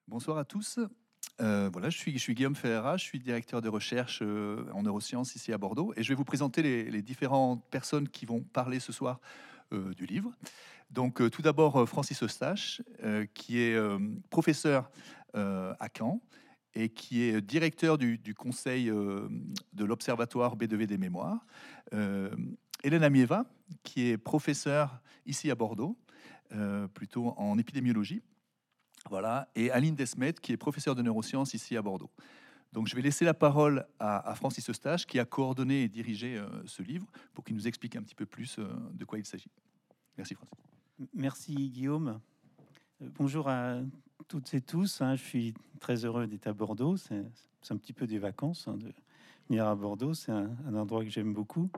Bonsoir à tous. Voilà, je suis Guillaume Ferreira, je suis directeur de recherche en neurosciences ici à Bordeaux et je vais vous présenter les différentes personnes qui vont parler ce soir du livre. Donc tout d'abord Francis Eustache, qui est professeur à Caen et qui est directeur du conseil de l'Observatoire B2V des mémoires. Euh, Hélène Amieva, qui est professeure ici à Bordeaux, plutôt en épidémiologie. Voilà, et Aline Desmet, qui est professeure de neurosciences ici à Bordeaux. Donc je vais laisser la parole à Francis Eustache, qui a coordonné et dirigé ce livre, pour qu'il nous explique un petit peu plus de quoi il s'agit. Merci Francis. Merci Guillaume. Bonjour à toutes et tous. Je suis très heureux d'être à Bordeaux. C'est un petit peu des vacances de venir à Bordeaux. C'est un endroit que j'aime beaucoup.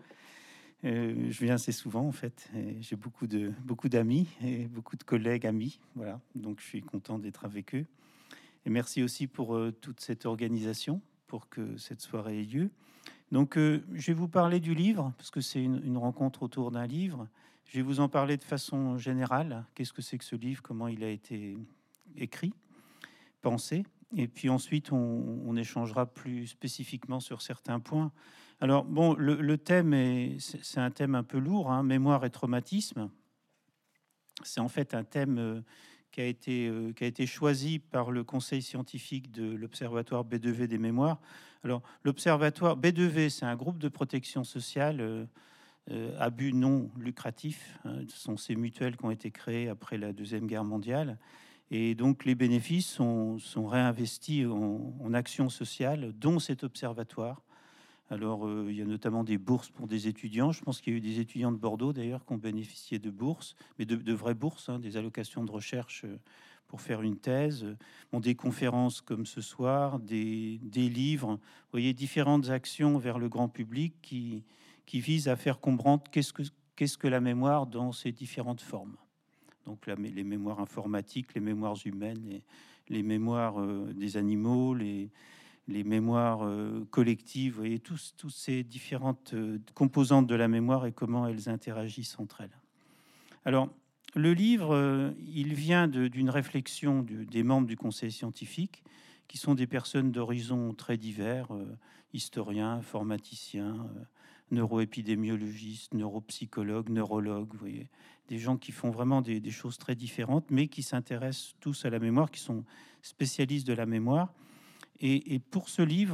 Je viens assez souvent en fait. J'ai beaucoup d'amis et beaucoup de collègues amis. Voilà, donc je suis content d'être avec eux. Et merci aussi pour toute cette organisation pour que cette soirée ait lieu. Donc, je vais vous parler du livre, parce que c'est une rencontre autour d'un livre. Je vais vous en parler de façon générale. Qu'est-ce que c'est que ce livre? Comment il a été écrit, pensé? Et puis ensuite, on échangera plus spécifiquement sur certains points. Alors, bon, le thème, c'est un thème un peu lourd, hein, mémoire et traumatisme. C'est en fait un thème qui a été choisi par le conseil scientifique de l'Observatoire B2V des mémoires. Alors, l'Observatoire B2V, c'est un groupe de protection sociale à but non lucratif. Hein. Ce sont ces mutuelles qui ont été créées après la Deuxième Guerre mondiale. Et donc, les bénéfices sont réinvestis en actions sociales, dont cet observatoire. Alors, il y a notamment des bourses pour des étudiants. Je pense qu'il y a eu des étudiants de Bordeaux, d'ailleurs, qui ont bénéficié de bourses, mais de vraies bourses, hein, des allocations de recherche pour faire une thèse. Bon, des conférences comme ce soir, des livres. Vous voyez, différentes actions vers le grand public qui visent à faire comprendre qu'est-ce que la mémoire dans ses différentes formes. Donc, les mémoires informatiques, les mémoires humaines, les mémoires des animaux, les mémoires collectives, vous voyez, tous ces différentes composantes de la mémoire et comment elles interagissent entre elles. Alors, le livre, il vient d'une réflexion des membres du conseil scientifique, qui sont des personnes d'horizons très divers, historiens, informaticiens, neuroépidémiologistes, neuropsychologues, neurologues, vous voyez, des gens qui font vraiment des choses très différentes, mais qui s'intéressent tous à la mémoire, qui sont spécialistes de la mémoire. Et pour ce livre,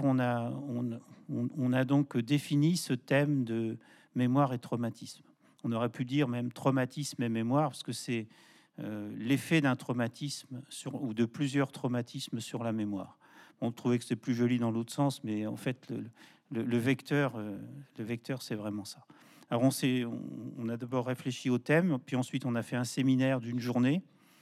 on a donc défini ce thème de mémoire et traumatisme. On aurait pu dire même traumatisme et mémoire, parce que c'est l'effet d'un traumatisme ou de plusieurs traumatismes sur la mémoire. On trouvait que c'était plus joli dans l'autre sens, mais en fait, le vecteur, c'est vraiment ça. Alors, on a d'abord réfléchi au thème, puis ensuite, on a fait un séminaire d'une journée.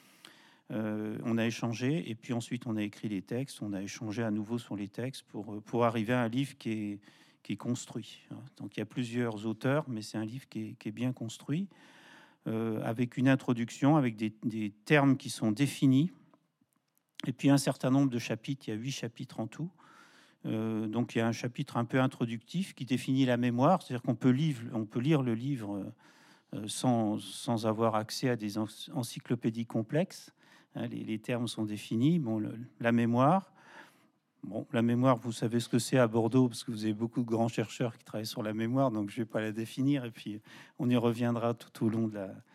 On a échangé et puis ensuite on a écrit les textes, on a échangé à nouveau sur les textes pour arriver à un livre qui est construit. Donc il y a plusieurs auteurs, mais c'est un livre qui est bien construit, avec une introduction, avec des termes qui sont définis, et puis un certain nombre de chapitres, il y a 8 chapitres en tout. Donc il y a un chapitre un peu introductif qui définit la mémoire, c'est-à-dire qu'on peut lire le livre sans avoir accès à des encyclopédies complexes. Hein, les termes sont définis. Bon, la mémoire. Bon, la mémoire, vous savez ce que c'est à Bordeaux, parce que vous avez beaucoup de grands chercheurs qui travaillent sur la mémoire, donc je ne vais pas la définir. Et puis, on y reviendra tout au long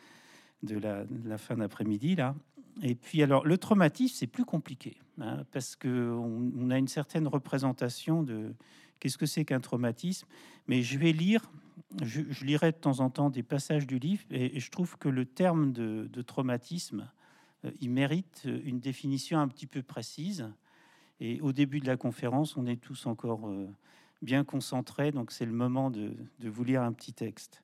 de la fin d'après-midi, là. Et puis, alors, le traumatisme, c'est plus compliqué, hein, parce qu'on a une certaine représentation de qu'est-ce que c'est qu'un traumatisme. Mais je vais lire, je lirai de temps en temps des passages du livre, et je trouve que le terme de traumatisme, il mérite une définition un petit peu précise. Et au début de la conférence, on est tous encore bien concentrés, donc c'est le moment de vous lire un petit texte.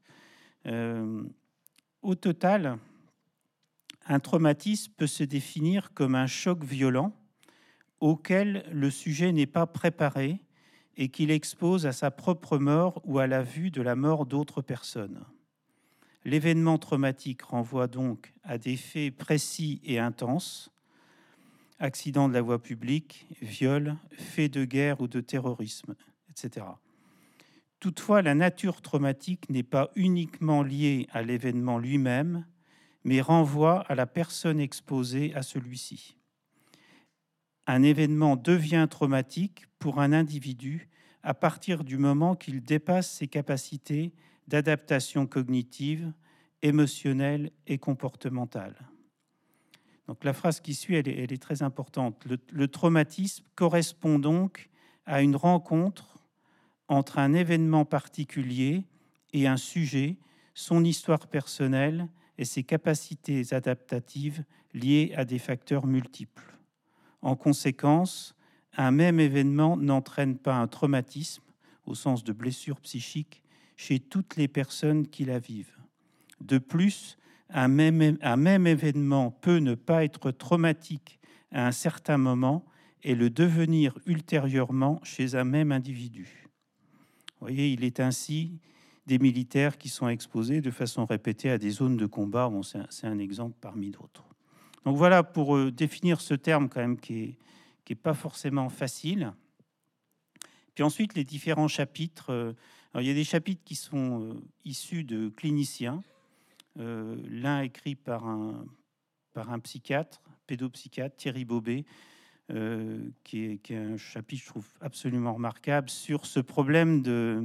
Au total, un traumatisme peut se définir comme un choc violent auquel le sujet n'est pas préparé et qu'il expose à sa propre mort ou à la vue de la mort d'autres personnes. L'événement traumatique renvoie donc à des faits précis et intenses, accident de la voie publique, viol, faits de guerre ou de terrorisme, etc. Toutefois, la nature traumatique n'est pas uniquement liée à l'événement lui-même, mais renvoie à la personne exposée à celui-ci. un événement devient traumatique pour un individu à partir du moment qu'il dépasse ses capacités d'adaptation cognitive, émotionnelle et comportementale. Donc la phrase qui suit, elle est très importante. Le traumatisme correspond donc à une rencontre entre un événement particulier et un sujet, son histoire personnelle et ses capacités adaptatives liées à des facteurs multiples. En conséquence, un même événement n'entraîne pas un traumatisme, au sens de blessure psychique, chez toutes les personnes qui la vivent. De plus, un même événement peut ne pas être traumatique à un certain moment et le devenir ultérieurement chez un même individu. Vous voyez, il est ainsi des militaires qui sont exposés de façon répétée à des zones de combat. Bon, c'est un exemple parmi d'autres. Donc voilà pour définir ce terme quand même qui est pas forcément facile. Puis ensuite, les différents chapitres. Alors, il y a des chapitres qui sont issus de cliniciens. L'un écrit par un psychiatre, pédopsychiatre, Thierry Bobet, qui est un chapitre, je trouve, absolument remarquable sur ce problème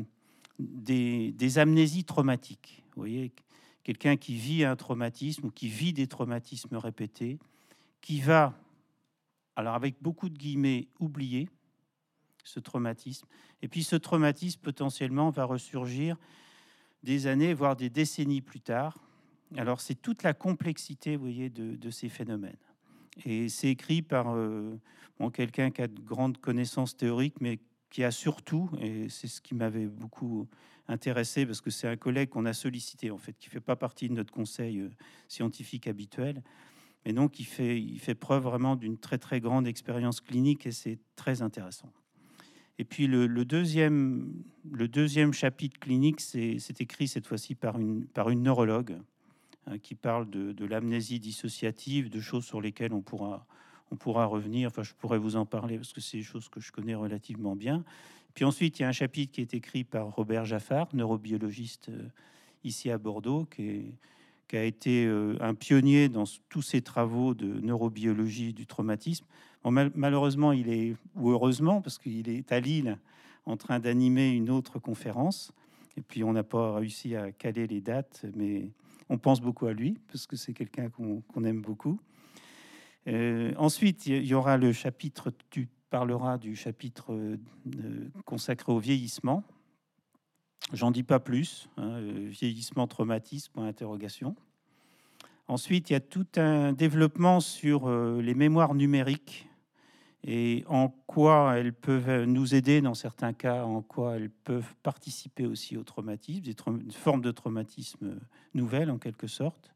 des amnésies traumatiques. Vous voyez, quelqu'un qui vit un traumatisme ou qui vit des traumatismes répétés, qui va, alors avec beaucoup de guillemets, oublier ce traumatisme. Et puis ce traumatisme, potentiellement, va ressurgir des années, voire des décennies plus tard. Alors c'est toute la complexité, vous voyez, de ces phénomènes. Et c'est écrit par quelqu'un qui a de grandes connaissances théoriques, mais qui a surtout, et c'est ce qui m'avait beaucoup intéressé, parce que c'est un collègue qu'on a sollicité, en fait, qui ne fait pas partie de notre conseil scientifique habituel. Et donc, il fait preuve vraiment d'une très, très grande expérience clinique, et c'est très intéressant. Et puis, le deuxième chapitre clinique, c'est écrit cette fois-ci par une neurologue, qui parle de l'amnésie dissociative, de choses sur lesquelles on pourra revenir. Enfin, je pourrais vous en parler parce que c'est des choses que je connais relativement bien. Puis ensuite, il y a un chapitre qui est écrit par Robert Jaffard, neurobiologiste ici à Bordeaux, qui a été un pionnier dans tous ces travaux de neurobiologie du traumatisme. Bon, malheureusement, ou heureusement, parce qu'il est à Lille en train d'animer une autre conférence. Et puis, on n'a pas réussi à caler les dates, mais on pense beaucoup à lui, parce que c'est quelqu'un qu'on aime beaucoup. Ensuite, il y aura le chapitre, tu parleras du chapitre consacré au vieillissement. J'en dis pas plus, vieillissement, traumatisme, point d'interrogation. Ensuite, il y a tout un développement sur les mémoires numériques et en quoi elles peuvent nous aider dans certains cas, en quoi elles peuvent participer aussi au traumatisme, une forme de traumatisme nouvelle en quelque sorte.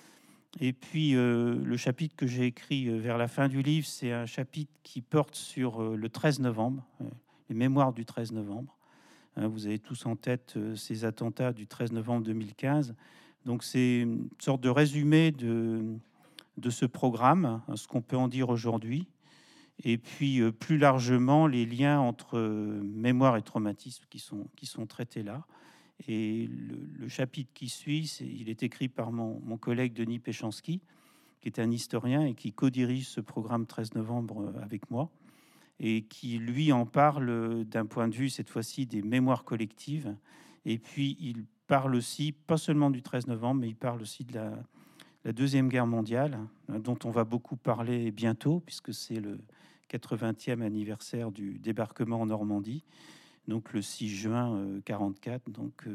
Et puis le chapitre que j'ai écrit vers la fin du livre, c'est un chapitre qui porte sur le 13 novembre, les mémoires du 13 novembre. Vous avez tous en tête ces attentats du 13 novembre 2015. Donc c'est une sorte de résumé de ce programme, ce qu'on peut en dire aujourd'hui. Et puis, plus largement, les liens entre mémoire et traumatisme qui sont traités là. Et le chapitre qui suit, il est écrit par mon collègue Denis Péchanski, qui est un historien et qui co-dirige ce programme 13 novembre avec moi, et qui, lui, en parle d'un point de vue, cette fois-ci, des mémoires collectives. Et puis, il parle aussi, pas seulement du 13 novembre, mais il parle aussi de la Deuxième Guerre mondiale, dont on va beaucoup parler bientôt, puisque c'est le 80e anniversaire du débarquement en Normandie, donc le 6 juin 1944,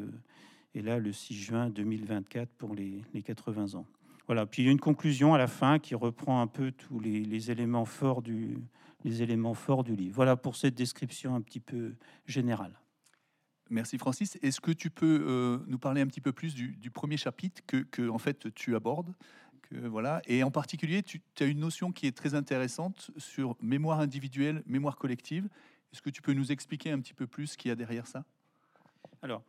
et là le 6 juin 2024 pour les 80 ans. Voilà, puis il y a une conclusion à la fin qui reprend un peu tous les éléments forts du livre. Voilà pour cette description un petit peu générale. Merci Francis. Est-ce que tu peux nous parler un petit peu plus du premier chapitre que en fait tu abordes, voilà, et en particulier tu as une notion qui est très intéressante sur mémoire individuelle, mémoire collective. Est-ce que tu peux nous expliquer un petit peu plus ce qu'il y a derrière ça? Alors,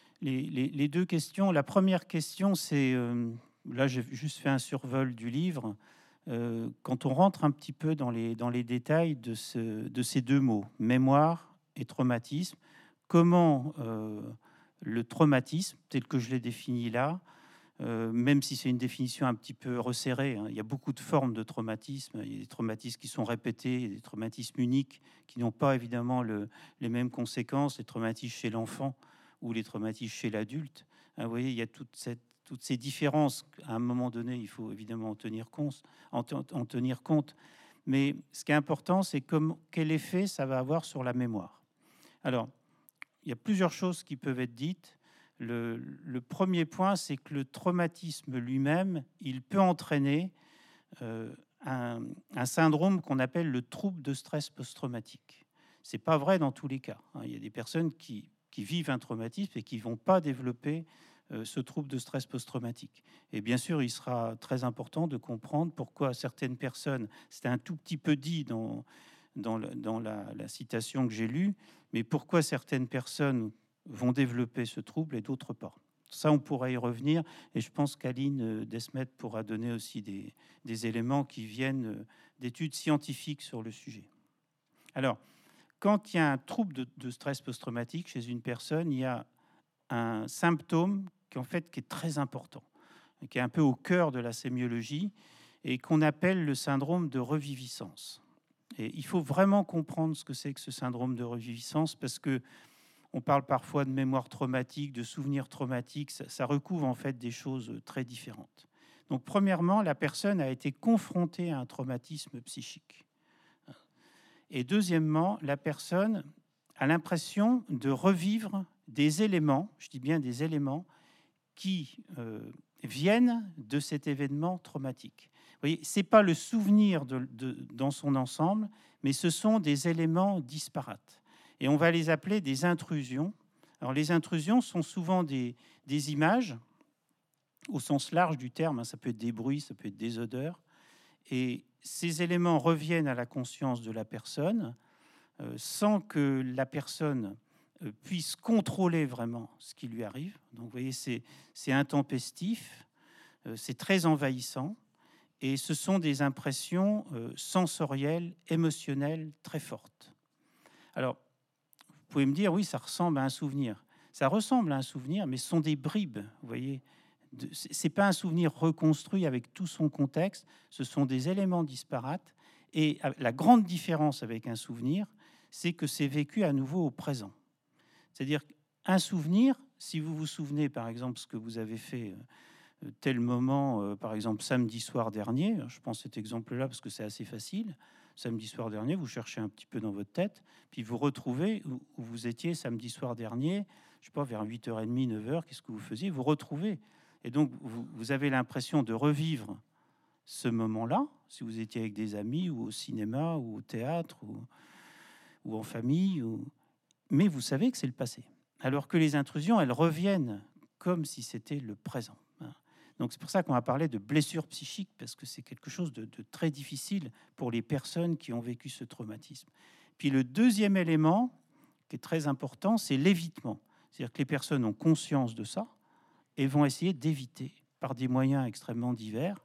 les deux questions. La première question, c'est là j'ai juste fait un survol du livre. Quand on rentre un petit peu dans les détails de ces deux mots, mémoire et traumatisme, comment le traumatisme, tel que je l'ai défini là, même si c'est une définition un petit peu resserrée, hein. Il y a beaucoup de formes de traumatisme. Il y a des traumatismes qui sont répétés, il y a des traumatismes uniques qui n'ont pas évidemment les mêmes conséquences, les traumatismes chez l'enfant ou les traumatismes chez l'adulte. Hein, vous voyez, il y a toutes ces différences. À un moment donné, il faut évidemment en tenir compte. Mais ce qui est important, c'est quel effet ça va avoir sur la mémoire. Alors, il y a plusieurs choses qui peuvent être dites. Le premier point, c'est que le traumatisme lui-même, il peut entraîner un syndrome qu'on appelle le trouble de stress post-traumatique. Ce n'est pas vrai dans tous les cas, hein. Il y a des personnes qui vivent un traumatisme et qui ne vont pas développer ce trouble de stress post-traumatique. Et bien sûr, il sera très important de comprendre pourquoi certaines personnes, c'était un tout petit peu dit dans la citation que j'ai lue, mais pourquoi certaines personnes vont développer ce trouble et d'autres pas. Ça, on pourra y revenir, et je pense qu'Aline Desmet pourra donner aussi des éléments qui viennent d'études scientifiques sur le sujet. Alors, quand il y a un trouble de stress post-traumatique chez une personne, il y a un symptôme qui est très important, qui est un peu au cœur de la sémiologie, et qu'on appelle le syndrome de reviviscence. Et il faut vraiment comprendre ce que c'est que ce syndrome de reviviscence, parce que on parle parfois de mémoire traumatique, de souvenirs traumatiques. Ça recouvre en fait des choses très différentes. Donc, premièrement, la personne a été confrontée à un traumatisme psychique. Et deuxièmement, la personne a l'impression de revivre des éléments, je dis bien des éléments, qui viennent de cet événement traumatique. Vous voyez, ce n'est pas le souvenir dans son ensemble, mais ce sont des éléments disparates. Et on va les appeler des intrusions. Alors, les intrusions sont souvent des images, au sens large du terme, hein. Ça peut être des bruits, ça peut être des odeurs. Et ces éléments reviennent à la conscience de la personne sans que la personne puisse contrôler vraiment ce qui lui arrive. Donc, vous voyez, c'est intempestif, c'est très envahissant, et ce sont des impressions sensorielles, émotionnelles très fortes. Alors, vous pouvez me dire, oui, ça ressemble à un souvenir. Ça ressemble à un souvenir, mais ce sont des bribes, vous voyez. Ce n'est pas un souvenir reconstruit avec tout son contexte, ce sont des éléments disparates. Et la grande différence avec un souvenir, c'est que c'est vécu à nouveau au présent. C'est-à-dire qu'un souvenir, si vous vous souvenez, par exemple, ce que vous avez fait tel moment, par exemple, samedi soir dernier, je prends cet exemple-là parce que c'est assez facile. Samedi soir dernier, vous cherchez un petit peu dans votre tête, puis vous retrouvez où vous étiez samedi soir dernier, je ne sais pas, vers 8h30, 9h, qu'est-ce que vous faisiez? Vous retrouvez. Et donc, vous avez l'impression de revivre ce moment-là, si vous étiez avec des amis, ou au cinéma, ou au théâtre, ou en famille, mais vous savez que c'est le passé. Alors que les intrusions, elles reviennent comme si c'était le présent. Donc c'est pour ça qu'on va parler de blessure psychique, parce que c'est quelque chose de très difficile pour les personnes qui ont vécu ce traumatisme. Puis le deuxième élément qui est très important, c'est l'évitement. C'est-à-dire que les personnes ont conscience de ça et vont essayer d'éviter par des moyens extrêmement divers.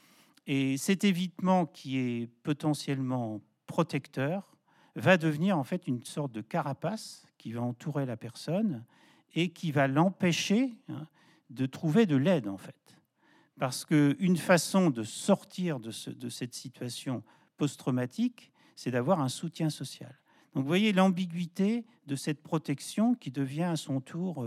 Et cet évitement qui est potentiellement protecteur va devenir en fait une sorte de carapace qui va entourer la personne et qui va l'empêcher de trouver de l'aide en fait. Parce qu'une façon de sortir de cette situation post-traumatique, c'est d'avoir un soutien social. Donc vous voyez l'ambiguïté de cette protection qui devient à son tour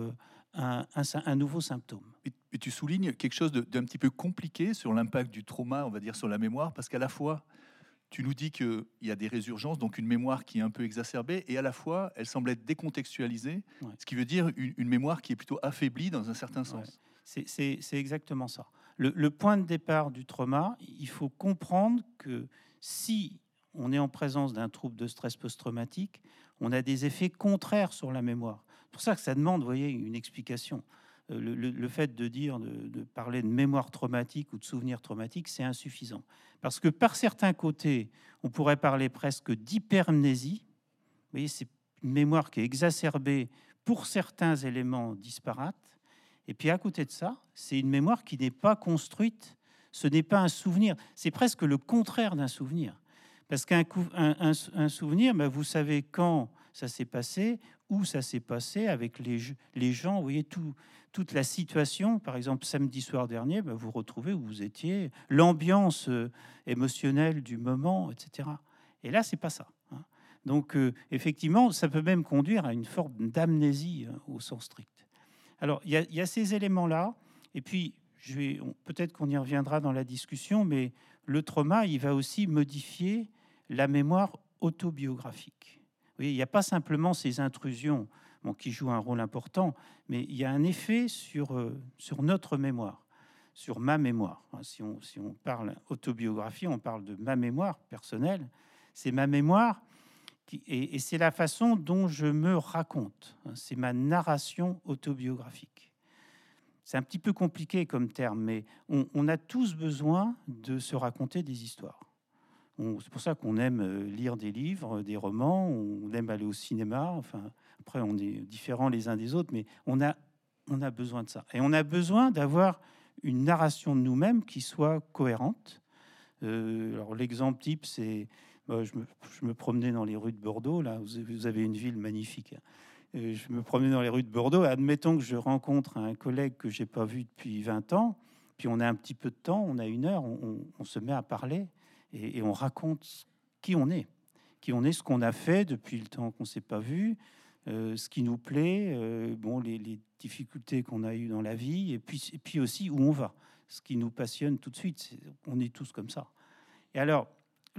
un nouveau symptôme. Et tu soulignes quelque chose d'un petit peu compliqué sur l'impact du trauma, on va dire, sur la mémoire, parce qu'à la fois, tu nous dis qu'il y a des résurgences, donc une mémoire qui est un peu exacerbée, et à la fois, elle semble être décontextualisée, ouais. Ce qui veut dire une mémoire qui est plutôt affaiblie dans un certain sens. Ouais. C'est exactement ça. Le point de départ du trauma, il faut comprendre que si on est en présence d'un trouble de stress post-traumatique, on a des effets contraires sur la mémoire. C'est pour ça que ça demande, vous voyez, une explication. Le fait de parler de mémoire traumatique ou de souvenir traumatique, c'est insuffisant. Parce que par certains côtés, on pourrait parler presque d'hypermnésie. Vous voyez, c'est une mémoire qui est exacerbée pour certains éléments disparates. Et puis à côté de ça, c'est une mémoire qui n'est pas construite. Ce n'est pas un souvenir. C'est presque le contraire d'un souvenir. Parce qu'un souvenir, vous savez quand ça s'est passé, où ça s'est passé avec les gens. Vous voyez, toute la situation. Par exemple, samedi soir dernier, vous retrouvez où vous étiez, l'ambiance émotionnelle du moment, etc. Et là, c'est pas ça. Donc, effectivement, ça peut même conduire à une forme d'amnésie au sens strict. Alors, il y a ces éléments-là. Et puis, peut-être qu'on y reviendra dans la discussion, mais le trauma, il va aussi modifier la mémoire autobiographique. Vous voyez, il n'y a pas simplement ces intrusions qui jouent un rôle important, mais il y a un effet sur notre mémoire, sur ma mémoire. Si on parle autobiographie, on parle de ma mémoire personnelle. C'est ma mémoire et c'est la façon dont je me raconte. C'est ma narration autobiographique. C'est un petit peu compliqué comme terme, mais on a tous besoin de se raconter des histoires. C'est pour ça qu'on aime lire des livres, des romans, on aime aller au cinéma. Enfin, après, on est différents les uns des autres, mais on a besoin de ça. Et on a besoin d'avoir une narration de nous-mêmes qui soit cohérente. Alors, l'exemple type, c'est... je me promenais dans les rues de Bordeaux. Là, vous avez une ville magnifique. Je me promenais dans les rues de Bordeaux. Admettons que je rencontre un collègue que j'ai pas vu depuis 20 ans. Puis on a un petit peu de temps, on a une heure, on se met à parler et on raconte qui on est, ce qu'on a fait depuis le temps qu'on s'est pas vu, ce qui nous plaît, les difficultés qu'on a eues dans la vie, et puis aussi où on va, ce qui nous passionne tout de suite. On est tous comme ça. Et alors,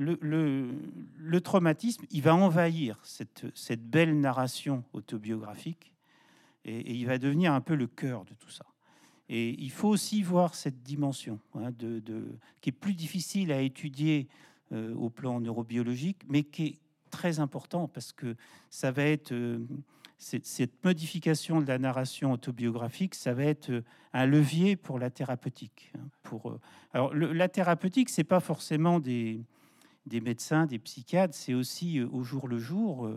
le traumatisme, il va envahir cette belle narration autobiographique et il va devenir un peu le cœur de tout ça. Et il faut aussi voir cette dimension qui est plus difficile à étudier au plan neurobiologique, mais qui est très important parce que ça va être cette modification de la narration autobiographique, ça va être un levier pour la thérapeutique. Alors la thérapeutique, c'est pas forcément des médecins, des psychiatres, c'est aussi au jour le jour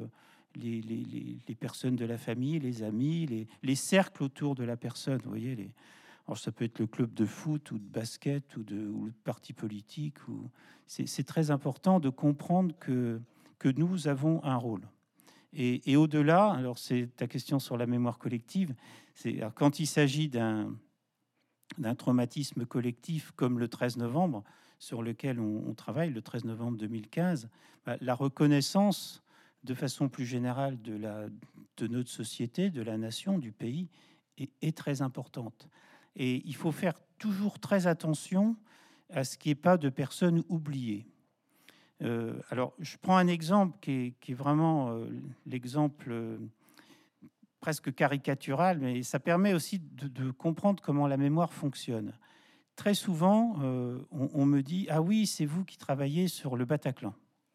les personnes de la famille, les amis, les cercles autour de la personne. Vous voyez, alors ça peut être le club de foot ou de basket ou de parti politique. C'est très important de comprendre que nous avons un rôle. Et au-delà, alors c'est ta question sur la mémoire collective, quand il s'agit d'un traumatisme collectif comme le 13 novembre, sur lequel on travaille, le 13 novembre 2015, la reconnaissance de façon plus générale de notre société, de la nation, du pays, est très importante. Et il faut faire toujours très attention à ce qu'il n'y ait pas de personnes oubliées. Alors, je prends un exemple qui est vraiment l'exemple presque caricatural, mais ça permet aussi de comprendre comment la mémoire fonctionne. Très souvent, on me dit « Ah oui, c'est vous qui travaillez sur le Bataclan ».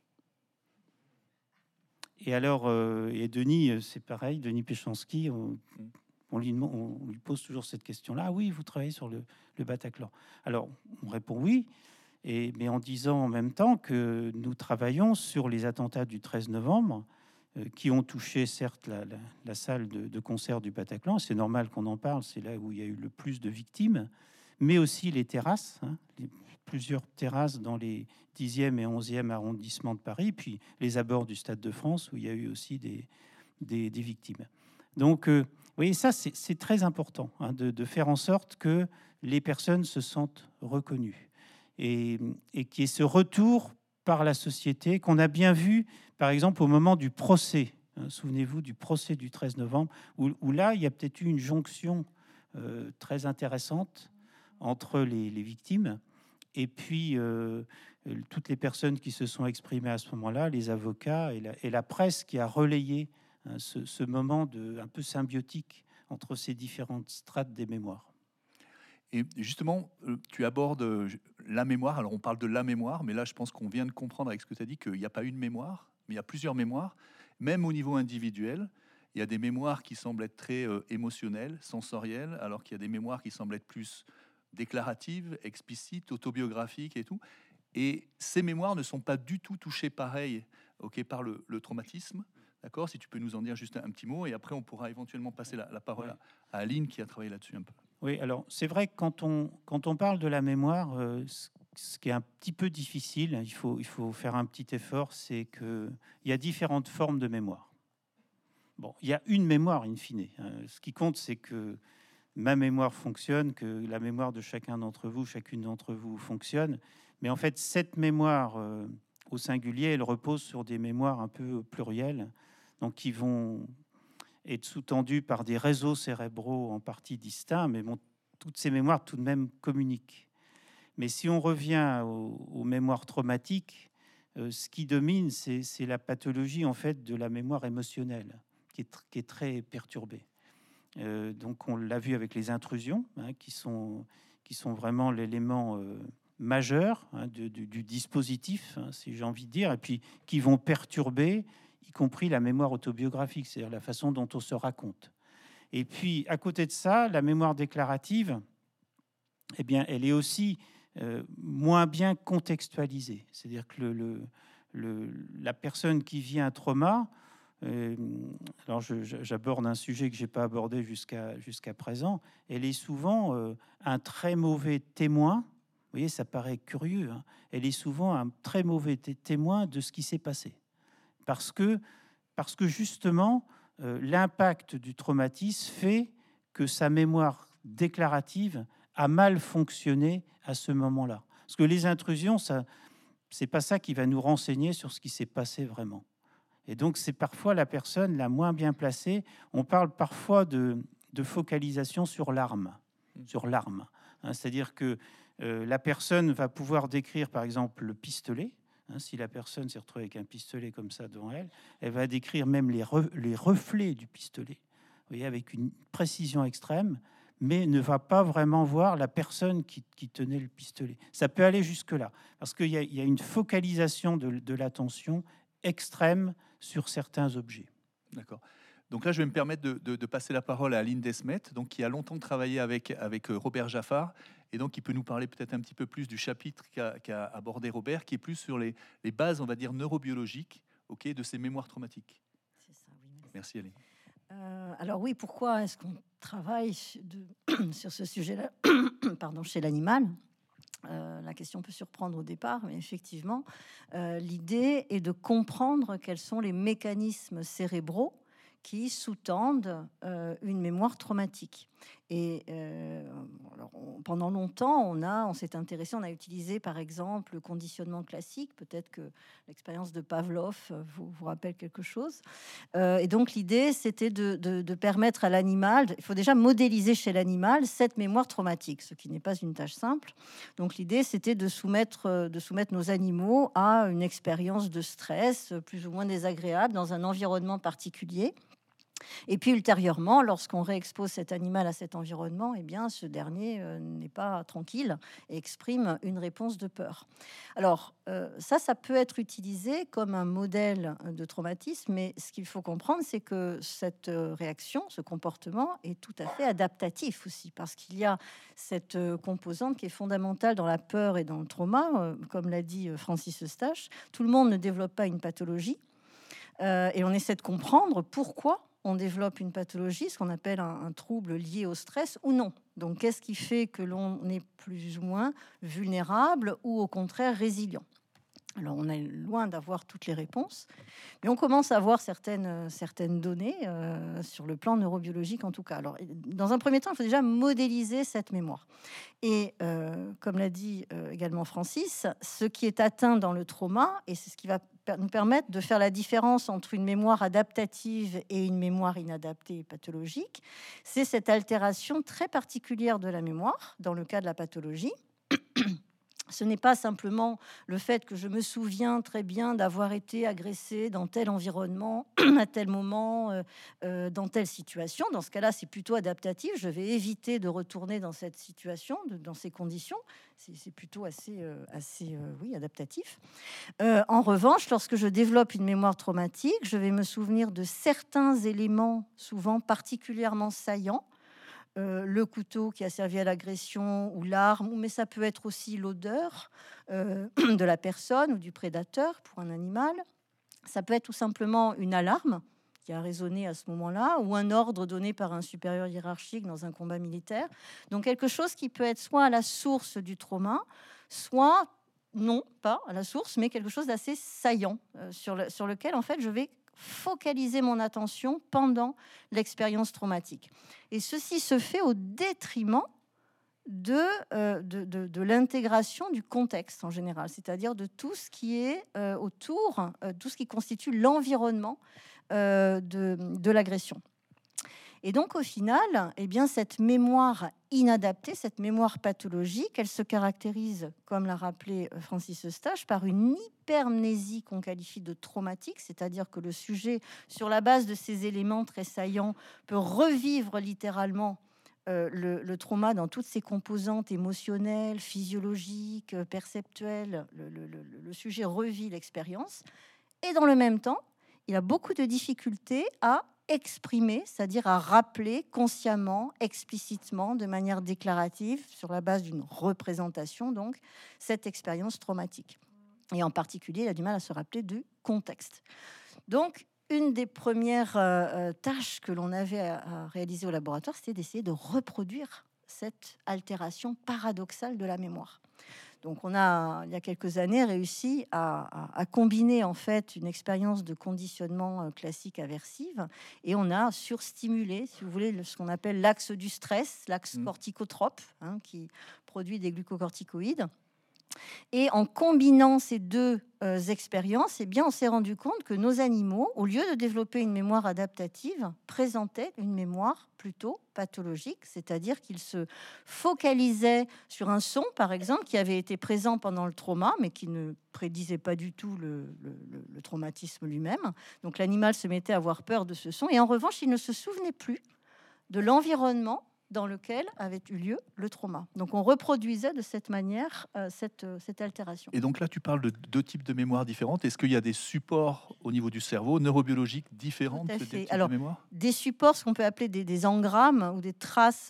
Et alors, et Denis, c'est pareil, Denis Péchanski, on lui pose toujours cette question-là. « Ah oui, vous travaillez sur le Bataclan ». Alors, on répond oui, mais en disant en même temps que nous travaillons sur les attentats du 13 novembre, qui ont touché certes la salle de concert du Bataclan. C'est normal qu'on en parle, c'est là où il y a eu le plus de victimes, mais aussi les terrasses, plusieurs terrasses dans les 10e et 11e arrondissements de Paris, puis les abords du Stade de France, où il y a eu aussi des victimes. Donc, vous voyez, ça, c'est très important, de faire en sorte que les personnes se sentent reconnues et qu'il y ait ce retour par la société qu'on a bien vu, par exemple, au moment du procès. Souvenez-vous du procès du 13 novembre, où là, il y a peut-être eu une jonction très intéressante entre les victimes et puis toutes les personnes qui se sont exprimées à ce moment-là, les avocats et la presse qui a relayé ce moment un peu symbiotique entre ces différentes strates des mémoires. Et justement, tu abordes la mémoire. Alors, on parle de la mémoire, mais là, je pense qu'on vient de comprendre avec ce que tu as dit qu'il n'y a pas une mémoire, mais il y a plusieurs mémoires. Même au niveau individuel, il y a des mémoires qui semblent être très émotionnelles, sensorielles, alors qu'il y a des mémoires qui semblent être plus déclaratives, explicites, autobiographiques et tout. Et ces mémoires ne sont pas du tout touchées pareil par le traumatisme. D'accord ? Si tu peux nous en dire juste un petit mot, et après, on pourra éventuellement passer la parole à Aline, qui a travaillé là-dessus un peu. Oui, alors c'est vrai que quand on parle de la mémoire, ce qui est un petit peu difficile, il faut faire un petit effort, c'est qu'il y a différentes formes de mémoire. Bon, il y a une mémoire in fine. Ce qui compte, c'est que ma mémoire fonctionne, que la mémoire de chacun d'entre vous, chacune d'entre vous fonctionne. Mais en fait, cette mémoire au singulier, elle repose sur des mémoires un peu plurielles, donc qui vont être sous-tendues par des réseaux cérébraux en partie distincts, mais bon, toutes ces mémoires tout de même communiquent. Mais si on revient aux mémoires traumatiques, ce qui domine, c'est la pathologie en fait de la mémoire émotionnelle, qui est très perturbée. Donc on l'a vu avec les intrusions, qui sont vraiment l'élément majeur du dispositif, si j'ai envie de dire, et puis qui vont perturber, y compris la mémoire autobiographique, c'est-à-dire la façon dont on se raconte. Et puis à côté de ça, la mémoire déclarative, eh bien, elle est aussi moins bien contextualisée. C'est-à-dire que la personne qui vit un trauma, alors j'aborde un sujet que je n'ai pas abordé jusqu'à présent, elle est souvent un très mauvais témoin. Vous voyez, ça paraît curieux. Elle est souvent un très mauvais témoin de ce qui s'est passé. Parce que justement, l'impact du traumatisme fait que sa mémoire déclarative a mal fonctionné à ce moment-là. Parce que les intrusions, c'est pas ça qui va nous renseigner sur ce qui s'est passé vraiment. Et donc, c'est parfois la personne la moins bien placée. On parle parfois de focalisation sur l'arme. C'est-à-dire que la personne va pouvoir décrire, par exemple, le pistolet. Si la personne s'est retrouvée avec un pistolet comme ça devant elle, elle va décrire même les reflets du pistolet, vous voyez, avec une précision extrême, mais ne va pas vraiment voir la personne qui tenait le pistolet. Ça peut aller jusque-là, parce qu'il y a une focalisation de l'attention extrême sur certains objets. D'accord. Donc là, je vais me permettre de passer la parole à Aline Desmet, donc, qui a longtemps travaillé avec Robert Jaffar, et donc qui peut nous parler peut-être un petit peu plus du chapitre qu'a abordé Robert, qui est plus sur les bases, on va dire, neurobiologiques, de ces mémoires traumatiques. C'est ça, oui. Merci Aline. Alors oui, pourquoi est-ce qu'on travaille sur ce sujet-là pardon, chez l'animal? La question peut surprendre au départ, mais effectivement, l'idée est de comprendre quels sont les mécanismes cérébraux qui sous-tendent une mémoire traumatique. Et pendant longtemps, on s'est intéressé, on a utilisé par exemple le conditionnement classique. Peut-être que l'expérience de Pavlov vous rappelle quelque chose. Et donc l'idée, c'était de permettre à l'animal, il faut déjà modéliser chez l'animal cette mémoire traumatique, ce qui n'est pas une tâche simple. Donc l'idée, c'était de soumettre nos animaux à une expérience de stress plus ou moins désagréable dans un environnement particulier. Et puis ultérieurement, lorsqu'on réexpose cet animal à cet environnement, eh bien, ce dernier n'est pas tranquille et exprime une réponse de peur. Alors, ça peut être utilisé comme un modèle de traumatisme, mais ce qu'il faut comprendre, c'est que cette réaction, ce comportement est tout à fait adaptatif aussi, parce qu'il y a cette composante qui est fondamentale dans la peur et dans le trauma. Comme l'a dit Francis Eustache, tout le monde ne développe pas une pathologie, et on essaie de comprendre pourquoi on développe une pathologie, ce qu'on appelle un trouble lié au stress ou non. Donc, qu'est-ce qui fait que l'on est plus ou moins vulnérable ou au contraire résilient? Alors, on est loin d'avoir toutes les réponses, mais on commence à avoir certaines données sur le plan neurobiologique en tout cas. Alors, dans un premier temps, il faut déjà modéliser cette mémoire. Et comme l'a dit également Francis, ce qui est atteint dans le trauma, et c'est ce qui va nous permettre de faire la différence entre une mémoire adaptative et une mémoire inadaptée et pathologique, c'est cette altération très particulière de la mémoire dans le cas de la pathologie. Ce n'est pas simplement le fait que je me souviens très bien d'avoir été agressé dans tel environnement, à tel moment, dans telle situation. Dans ce cas-là, c'est plutôt adaptatif. Je vais éviter de retourner dans cette situation, dans ces conditions. C'est plutôt assez adaptatif. En revanche, lorsque je développe une mémoire traumatique, je vais me souvenir de certains éléments, souvent particulièrement saillants, le couteau qui a servi à l'agression ou l'arme, mais ça peut être aussi l'odeur de la personne ou du prédateur pour un animal. Ça peut être tout simplement une alarme qui a résonné à ce moment-là, ou un ordre donné par un supérieur hiérarchique dans un combat militaire. Donc quelque chose qui peut être soit à la source du trauma, soit non, pas à la source, mais quelque chose d'assez saillant sur lequel en fait je vais focaliser mon attention pendant l'expérience traumatique. Et ceci se fait au détriment de l'intégration du contexte en général, c'est-à-dire de tout ce qui est autour, tout ce qui constitue l'environnement de l'agression. Et donc, au final, eh bien, cette mémoire inadaptée, cette mémoire pathologique, elle se caractérise, comme l'a rappelé Francis Eustache, par une hypermnésie qu'on qualifie de traumatique, c'est-à-dire que le sujet, sur la base de ces éléments très saillants, peut revivre littéralement le trauma dans toutes ses composantes émotionnelles, physiologiques, perceptuelles. Le sujet revit l'expérience. Et dans le même temps, il a beaucoup de difficultés à exprimer, c'est-à-dire à rappeler consciemment, explicitement, de manière déclarative, sur la base d'une représentation, donc, cette expérience traumatique. Et en particulier, il a du mal à se rappeler du contexte. Donc, une des premières tâches que l'on avait à réaliser au laboratoire, c'était d'essayer de reproduire cette altération paradoxale de la mémoire. Donc, on a, il y a quelques années, réussi à combiner en fait une expérience de conditionnement classique aversive, et on a surstimulé, si vous voulez, ce qu'on appelle l'axe du stress, l'axe corticotrope, qui produit des glucocorticoïdes. Et en combinant ces deux expériences, eh bien, on s'est rendu compte que nos animaux, au lieu de développer une mémoire adaptative, présentaient une mémoire plutôt pathologique, c'est-à-dire qu'ils se focalisaient sur un son, par exemple, qui avait été présent pendant le trauma, mais qui ne prédisait pas du tout le traumatisme lui-même. Donc l'animal se mettait à avoir peur de ce son, et en revanche, il ne se souvenait plus de l'environnement dans lequel avait eu lieu le trauma. Donc on reproduisait de cette manière cette altération. Et donc là, tu parles de deux types de mémoires différentes. Est-ce qu'il y a des supports au niveau du cerveau, neurobiologiques, différents de ces types de mémoires ? Des supports, ce qu'on peut appeler des engrammes ou des traces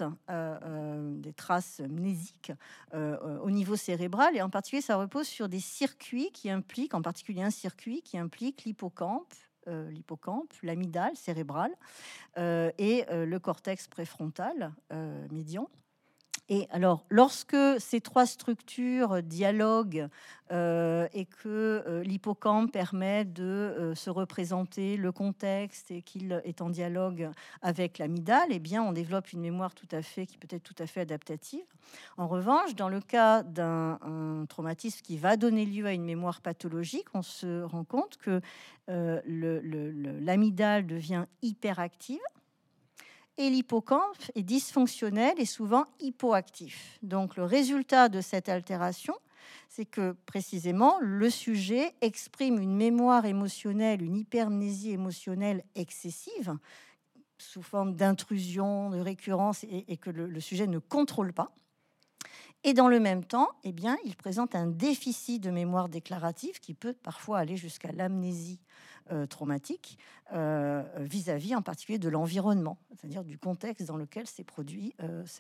mnésiques au niveau cérébral. Et en particulier, ça repose sur des circuits qui impliquent, en particulier un circuit qui implique l'hippocampe, l'amygdale cérébrale et le cortex préfrontal médian. Et alors, lorsque ces trois structures dialoguent et que l'hippocampe permet de se représenter le contexte et qu'il est en dialogue avec l'amygdale, eh bien, on développe une mémoire qui peut être tout à fait adaptative. En revanche, dans le cas d'un traumatisme qui va donner lieu à une mémoire pathologique, on se rend compte que l'amygdale devient hyperactive, et l'hippocampe est dysfonctionnel et souvent hypoactif. Donc le résultat de cette altération, c'est que précisément le sujet exprime une mémoire émotionnelle, une hypermnésie émotionnelle excessive, sous forme d'intrusion, de récurrence, et que le sujet ne contrôle pas. Et dans le même temps, eh bien, il présente un déficit de mémoire déclarative qui peut parfois aller jusqu'à l'amnésie traumatique vis-à-vis en particulier de l'environnement, c'est-à-dire du contexte dans lequel s'est produit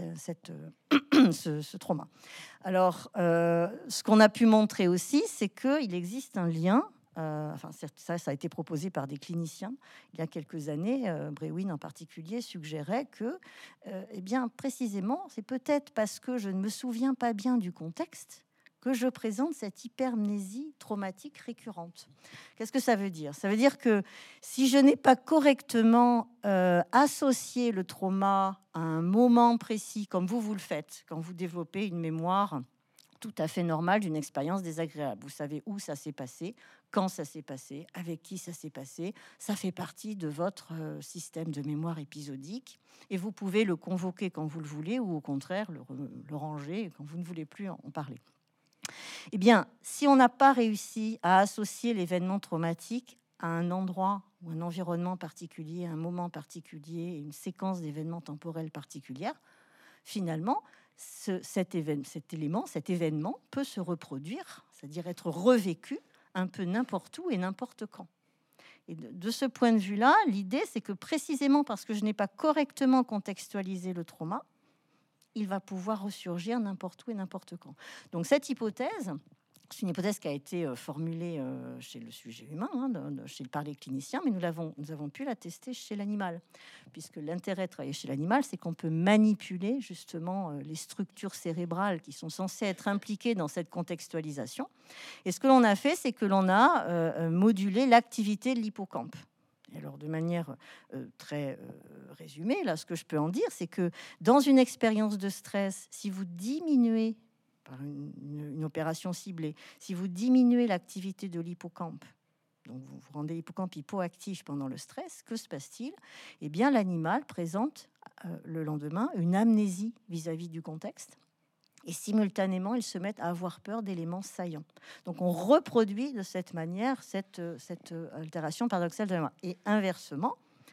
ce trauma. Alors, ce qu'on a pu montrer aussi, c'est qu'il existe un lien. Ça a été proposé par des cliniciens il y a quelques années. Brewin en particulier suggérait que, eh bien, précisément, c'est peut-être parce que je ne me souviens pas bien du contexte que je présente cette hypermnésie traumatique récurrente. Qu'est-ce que ça veut dire ? Ça veut dire que si je n'ai pas correctement associé le trauma à un moment précis, comme vous le faites, quand vous développez une mémoire tout à fait normale d'une expérience désagréable. Vous savez où ça s'est passé, quand ça s'est passé, avec qui ça s'est passé. Ça fait partie de votre système de mémoire épisodique et vous pouvez le convoquer quand vous le voulez ou au contraire le ranger quand vous ne voulez plus en parler. Eh bien, si on n'a pas réussi à associer l'événement traumatique à un endroit ou un environnement particulier, un moment particulier, une séquence d'événements temporels particulière, finalement, cet événement peut se reproduire, c'est-à-dire être revécu un peu n'importe où et n'importe quand. Et de ce point de vue-là, l'idée, c'est que précisément parce que je n'ai pas correctement contextualisé le trauma, il va pouvoir ressurgir n'importe où et n'importe quand. Donc cette hypothèse, c'est une hypothèse qui a été formulée chez le sujet humain, par les cliniciens, mais nous avons pu la tester chez l'animal, puisque l'intérêt de travailler chez l'animal, c'est qu'on peut manipuler justement les structures cérébrales qui sont censées être impliquées dans cette contextualisation. Et ce que l'on a fait, c'est que l'on a modulé l'activité de l'hippocampe. Alors, de manière très résumée, là, ce que je peux en dire, c'est que dans une expérience de stress, si vous diminuez par une opération ciblée, si vous diminuez l'activité de l'hippocampe, donc vous rendez l'hippocampe hypoactif pendant le stress, que se passe-t-il? Eh bien, l'animal présente le lendemain une amnésie vis-à-vis du contexte. Et simultanément, ils se mettent à avoir peur d'éléments saillants. Donc, on reproduit de cette manière cette altération paradoxale de la mémoire. Et inversement,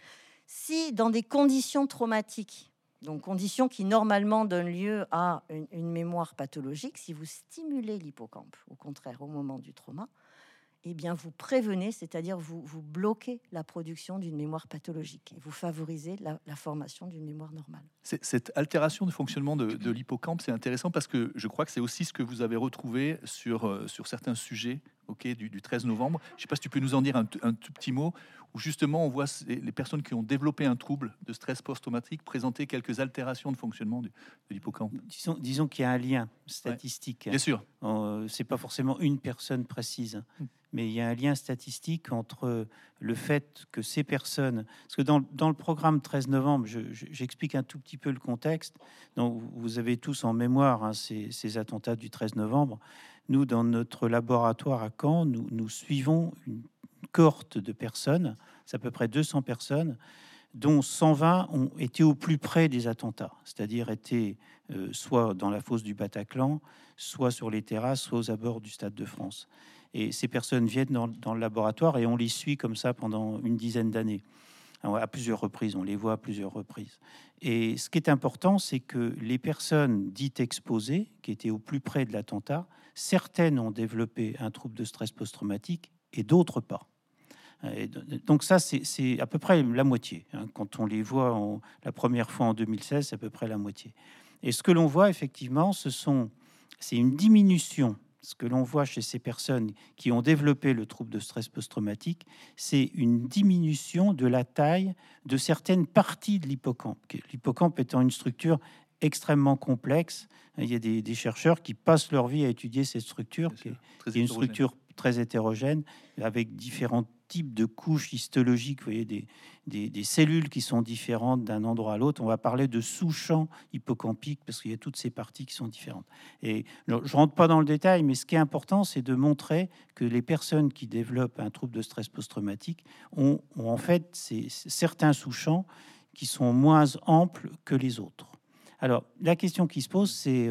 si dans des conditions traumatiques, donc conditions qui normalement donnent lieu à une mémoire pathologique, si vous stimulez l'hippocampe, au contraire, au moment du trauma, eh bien, vous prévenez, c'est-à-dire vous bloquez la production d'une mémoire pathologique et vous favorisez la formation d'une mémoire normale. Cette altération de fonctionnement de l'hippocampe, c'est intéressant parce que je crois que c'est aussi ce que vous avez retrouvé sur certains sujets du 13 novembre. Je ne sais pas si tu peux nous en dire un tout petit mot, où justement on voit les personnes qui ont développé un trouble de stress post-traumatique présenter quelques altérations de fonctionnement de l'hippocampe. Disons qu'il y a un lien statistique. Ouais, bien sûr. C'est pas forcément une personne précise. Mais il y a un lien statistique entre le fait que ces personnes... Parce que dans le programme 13 novembre, j'explique un tout petit peu le contexte. Donc, vous avez tous en mémoire ces attentats du 13 novembre. Nous, dans notre laboratoire à Caen, nous suivons une cohorte de personnes, c'est à peu près 200 personnes, dont 120 ont été au plus près des attentats, c'est-à-dire étaient soit dans la fosse du Bataclan, soit sur les terrasses, soit aux abords du Stade de France. Et ces personnes viennent dans le laboratoire et on les suit comme ça pendant une dizaine d'années. À plusieurs reprises, on les voit à plusieurs reprises. Et ce qui est important, c'est que les personnes dites exposées, qui étaient au plus près de l'attentat, certaines ont développé un trouble de stress post-traumatique et d'autres pas. Et donc ça, c'est à peu près la moitié. Quand on les voit la première fois en 2016, c'est à peu près la moitié. Et ce que l'on voit effectivement, c'est une diminution. Ce que l'on voit chez ces personnes qui ont développé le trouble de stress post-traumatique, c'est une diminution de la taille de certaines parties de l'hippocampe. L'hippocampe étant une structure extrêmement complexe. Il y a des chercheurs qui passent leur vie à étudier cette structure, qui est une structure très hétérogène, avec différents types de couches histologiques. Vous voyez, des cellules qui sont différentes d'un endroit à l'autre. On va parler de sous-champs hippocampiques, parce qu'il y a toutes ces parties qui sont différentes. Et je ne rentre pas dans le détail, mais ce qui est important, c'est de montrer que les personnes qui développent un trouble de stress post-traumatique ont en fait certains sous-champs qui sont moins amples que les autres. Alors, la question qui se pose, c'est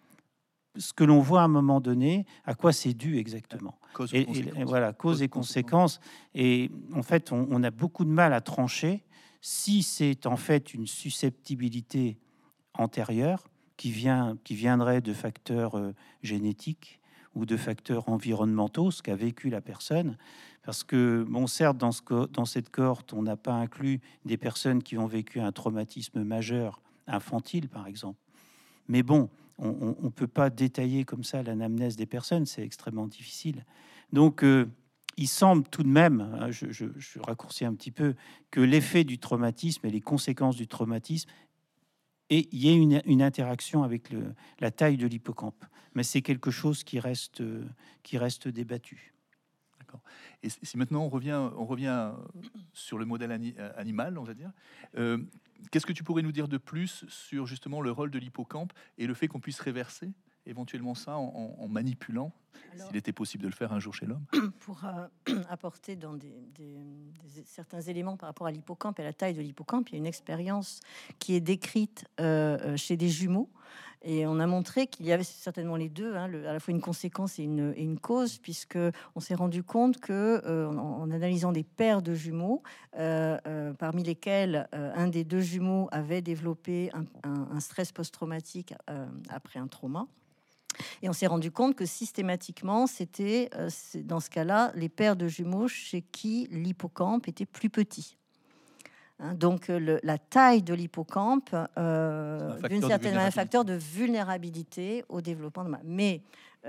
ce que l'on voit à un moment donné, à quoi c'est dû exactement. Et voilà, cause et conséquences. Et en fait, on a beaucoup de mal à trancher si c'est en fait une susceptibilité antérieure qui viendrait de facteurs génétiques ou de facteurs environnementaux, ce qu'a vécu la personne. Parce que, bon, certes, dans cette cohorte, on n'a pas inclus des personnes qui ont vécu un traumatisme majeur infantile, par exemple. Mais bon, on ne peut pas détailler comme ça l'anamnèse des personnes, c'est extrêmement difficile. Donc, il semble tout de même, je raccourcis un petit peu, que l'effet du traumatisme et les conséquences du traumatisme, et il y a une interaction avec la taille de l'hippocampe. Mais c'est quelque chose qui reste débattu. D'accord. Et si maintenant on revient sur le modèle animal, on va dire, qu'est-ce que tu pourrais nous dire de plus sur justement le rôle de l'hippocampe et le fait qu'on puisse réverser éventuellement ça en manipulant, s'il était possible de le faire un jour chez l'homme? Pour apporter dans certains éléments par rapport à l'hippocampe et à la taille de l'hippocampe, il y a une expérience qui est décrite chez des jumeaux. Et on a montré qu'il y avait certainement les deux, à la fois une conséquence et une cause, puisque on s'est rendu compte que en analysant des paires de jumeaux, parmi lesquels un des deux jumeaux avait développé un stress post-traumatique après un trauma. Et on s'est rendu compte que systématiquement, c'était dans ce cas-là les paires de jumeaux chez qui l'hippocampe était plus petit. Donc, la taille de l'hippocampe, d'une certaine manière, un facteur de vulnérabilité au développement de mais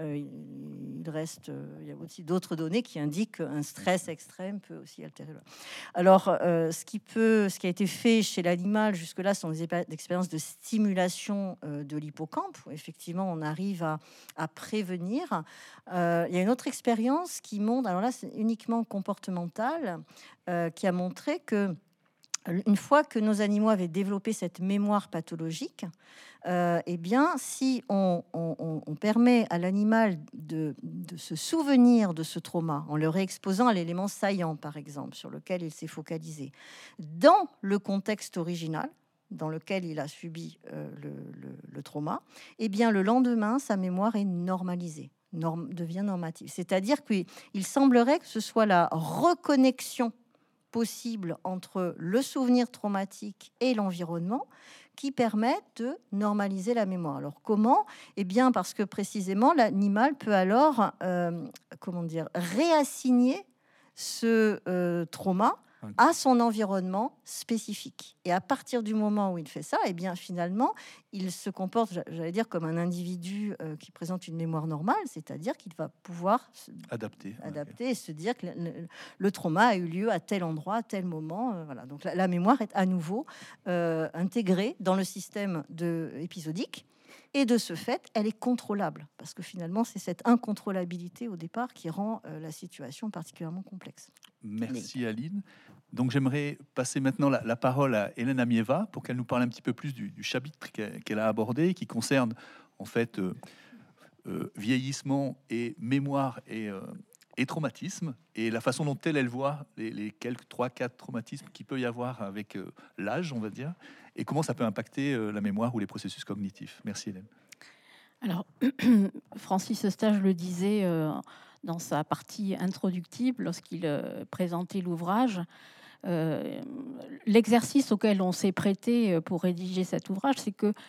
il reste, il y a aussi d'autres données qui indiquent qu'un stress extrême peut aussi altérer. Alors, ce qui a été fait chez l'animal jusque-là sont des expériences de stimulation de l'hippocampe, où effectivement on arrive à prévenir. Il y a une autre expérience qui montre, alors là c'est uniquement comportemental, qui a montré que une fois que nos animaux avaient développé cette mémoire pathologique, eh bien, si on permet à l'animal de se souvenir de ce trauma en le réexposant à l'élément saillant, par exemple, sur lequel il s'est focalisé, dans le contexte original dans lequel il a subi le trauma, eh bien, le lendemain, sa mémoire est normalisée, devient normative. C'est-à-dire qu'il semblerait que ce soit la reconnexion possible entre le souvenir traumatique et l'environnement qui permettent de normaliser la mémoire. Alors comment ? Eh bien parce que précisément l'animal peut alors réassigner ce trauma à son environnement spécifique. Et à partir du moment où il fait ça, eh bien finalement, il se comporte, j'allais dire, comme un individu qui présente une mémoire normale, c'est-à-dire qu'il va pouvoir adapter et se dire que le trauma a eu lieu à tel endroit, à tel moment. Voilà. Donc la mémoire est à nouveau intégrée dans le système épisodique. Et de ce fait, elle est contrôlable, parce que finalement, c'est cette incontrôlabilité au départ qui rend la situation particulièrement complexe. Merci Aline. Donc j'aimerais passer maintenant la parole à Hélène Amieva pour qu'elle nous parle un petit peu plus du chapitre qu'elle a abordé, qui concerne en fait vieillissement et mémoire et traumatisme, et la façon dont elle voit les quelques 3-4 traumatismes qu'il peut y avoir avec l'âge, on va dire, et comment ça peut impacter la mémoire ou les processus cognitifs. Merci Hélène. Alors, Francis Eustache le disait dans sa partie introductive lorsqu'il présentait l'ouvrage. L'exercice auquel on s'est prêté pour rédiger cet ouvrage, c'est que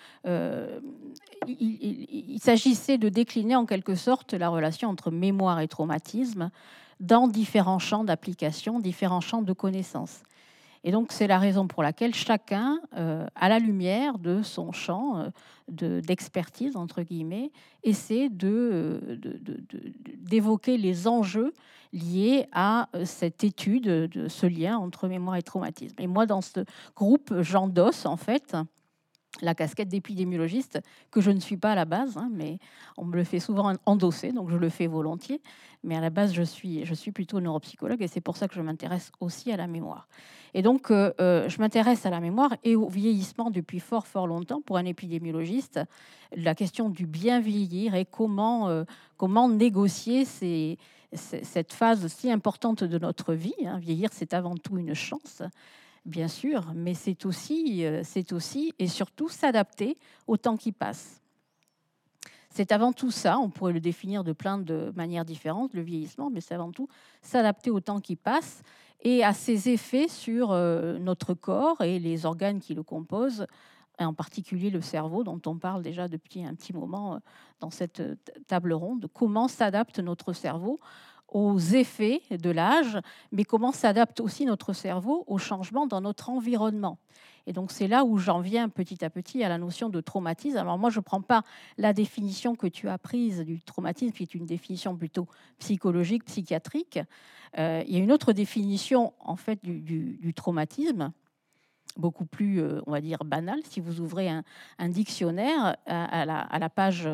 il s'agissait de décliner en quelque sorte la relation entre mémoire et traumatisme dans différents champs d'application, différents champs de connaissances. Et donc, c'est la raison pour laquelle chacun, à la lumière de son champ d'expertise, entre guillemets, essaie d'évoquer les enjeux liés à cette étude, de ce lien entre mémoire et traumatisme. Et moi, dans ce groupe, j'endosse, en fait, la casquette d'épidémiologiste, que je ne suis pas à la base, mais on me le fait souvent endosser, donc je le fais volontiers. Mais à la base, je suis plutôt neuropsychologue, et c'est pour ça que je m'intéresse aussi à la mémoire. Et donc, je m'intéresse à la mémoire et au vieillissement depuis fort longtemps. Pour un épidémiologiste, la question du bien vieillir et comment négocier cette phase si importante de notre vie. Vieillir, c'est avant tout une chance, bien sûr, mais c'est aussi et surtout s'adapter au temps qui passe. C'est avant tout ça, on pourrait le définir de plein de manières différentes, le vieillissement, mais c'est avant tout s'adapter au temps qui passe et à ses effets sur notre corps et les organes qui le composent, et en particulier le cerveau, dont on parle déjà depuis un petit moment dans cette table ronde. Comment s'adapte notre cerveau aux effets de l'âge, mais comment s'adapte aussi notre cerveau aux changements dans notre environnement. Et donc, c'est là où j'en viens petit à petit à la notion de traumatisme. Alors moi, je ne prends pas la définition que tu as prise du traumatisme, qui est une définition plutôt psychologique, psychiatrique. Il y a une autre définition, en fait, du traumatisme, beaucoup plus, on va dire, banal. Si vous ouvrez un dictionnaire à la page